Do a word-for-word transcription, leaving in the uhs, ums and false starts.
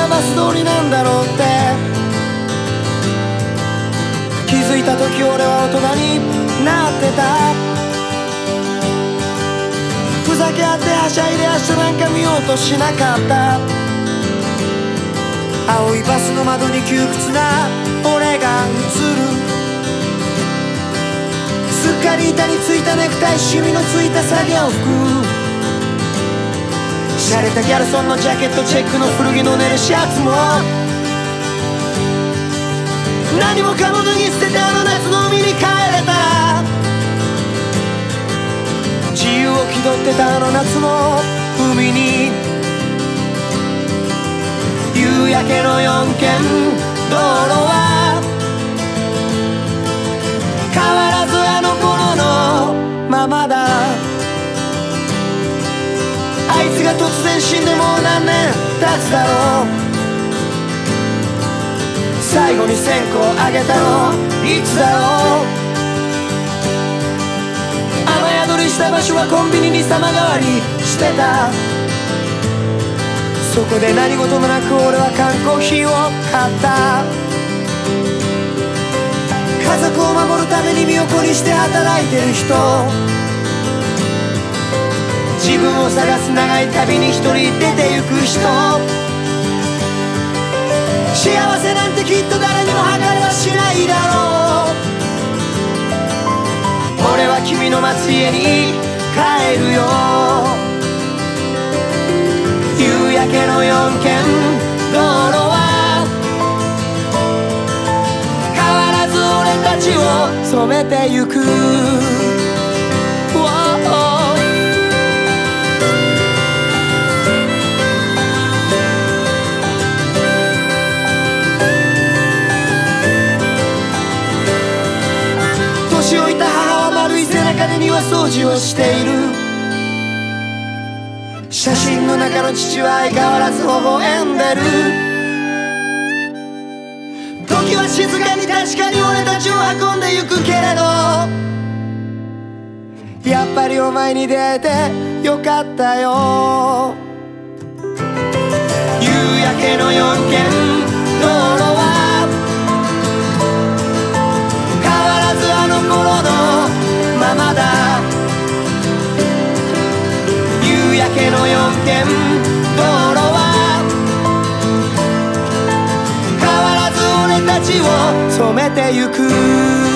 がバス通りなんだろうって。気づいた時俺は大人になってた。ふざけ合ってはしゃいで明日なんか見ようとしなかった。青いバスの窓に窮屈な俺が映る。すっかり板についたネクタイ、シミのついた作業服、洒落たギャルソンのジャケット、チェックの古着のネルシャツも、何もかも脱ぎ捨ててあの夏の海に帰れたら、自由を気取ってたあの夏の海に、夕焼けのよんけん道路は変わらずあの頃のままだ。あいつが突然死んでもう何年経つだろう。最後に線香あげたのいつだろう。雨宿りした場所はコンビニに様変わりしてた。そこで何事もなく俺は缶コーヒーを買った。家族を守るために身を粉にして働いてる人、自分を探す長い旅に一人出てゆく人、幸せなんてきっと誰にも計れはしないだろう。俺は君の待つ家に帰るよ。夕焼けのよんけん道路は変わらず俺たちを染めてゆく。年老いた母は丸い背中で庭掃除をしている。写真の中の父は相変わらず微笑んでる。時は静かに確かに俺たちを運んでゆくけれど、やっぱりお前に出会えてよかったよ。夕焼けのよんけん道路は変わらずあの頃のままだ。夕焼けのよんけん道路は変わらず俺たちを染めてゆく。